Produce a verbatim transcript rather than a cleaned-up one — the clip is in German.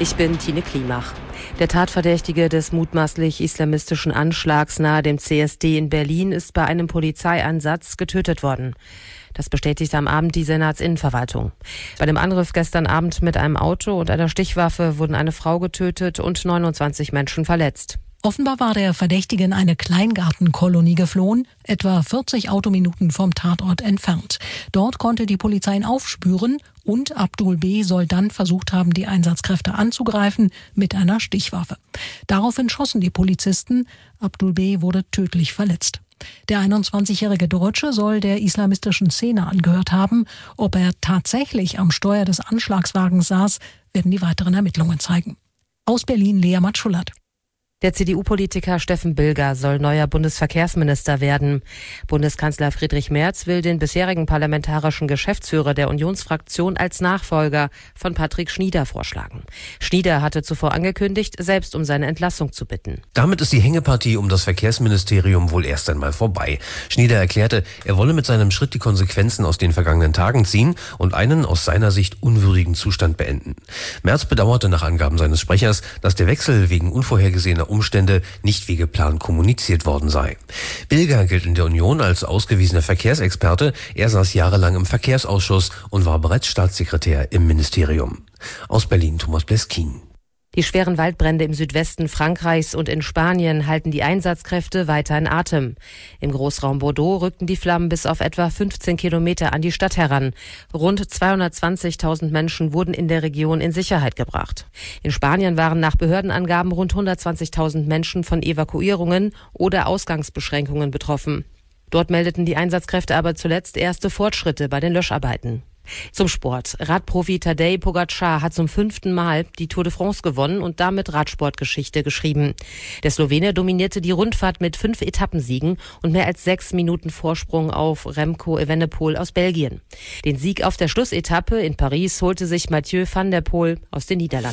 Ich bin Tine Klimach. Der Tatverdächtige des mutmaßlich islamistischen Anschlags nahe dem C S D in Berlin ist bei einem Polizeieinsatz getötet worden. Das bestätigte am Abend die Senatsinnenverwaltung. Bei dem Angriff gestern Abend mit einem Auto und einer Stichwaffe wurden eine Frau getötet und neunundzwanzig Menschen verletzt. Offenbar war der Verdächtige in eine Kleingartenkolonie geflohen, etwa vierzig Autominuten vom Tatort entfernt. Dort konnte die Polizei ihn aufspüren und Abdul B. soll dann versucht haben, die Einsatzkräfte anzugreifen mit einer Stichwaffe. Daraufhin schossen die Polizisten. Abdul B. wurde tödlich verletzt. Der einundzwanzigjährige Deutsche soll der islamistischen Szene angehört haben. Ob er tatsächlich am Steuer des Anschlagswagens saß, werden die weiteren Ermittlungen zeigen. Aus Berlin, Lea Matschulat. Der C D U-Politiker Steffen Bilger soll neuer Bundesverkehrsminister werden. Bundeskanzler Friedrich Merz will den bisherigen parlamentarischen Geschäftsführer der Unionsfraktion als Nachfolger von Patrick Schnieder vorschlagen. Schnieder hatte zuvor angekündigt, selbst um seine Entlassung zu bitten. Damit ist die Hängepartie um das Verkehrsministerium wohl erst einmal vorbei. Schnieder erklärte, er wolle mit seinem Schritt die Konsequenzen aus den vergangenen Tagen ziehen und einen aus seiner Sicht unwürdigen Zustand beenden. Merz bedauerte nach Angaben seines Sprechers, dass der Wechsel wegen unvorhergesehener Umstände nicht wie geplant kommuniziert worden sei. Bilger gilt in der Union als ausgewiesener Verkehrsexperte. Er saß jahrelang im Verkehrsausschuss und war bereits Staatssekretär im Ministerium. Aus Berlin, Thomas Bleskin. Die schweren Waldbrände im Südwesten Frankreichs und in Spanien halten die Einsatzkräfte weiter in Atem. Im Großraum Bordeaux rückten die Flammen bis auf etwa fünfzehn Kilometer an die Stadt heran. Rund zweihundertzwanzigtausend Menschen wurden in der Region in Sicherheit gebracht. In Spanien waren nach Behördenangaben rund hundertzwanzigtausend Menschen von Evakuierungen oder Ausgangsbeschränkungen betroffen. Dort meldeten die Einsatzkräfte aber zuletzt erste Fortschritte bei den Löscharbeiten. Zum Sport. Radprofi Tadej Pogačar hat zum fünften Mal die Tour de France gewonnen und damit Radsportgeschichte geschrieben. Der Slowene dominierte die Rundfahrt mit fünf Etappensiegen und mehr als sechs Minuten Vorsprung auf Remco Evenepoel aus Belgien. Den Sieg auf der Schlussetappe in Paris holte sich Mathieu van der Poel aus den Niederlanden.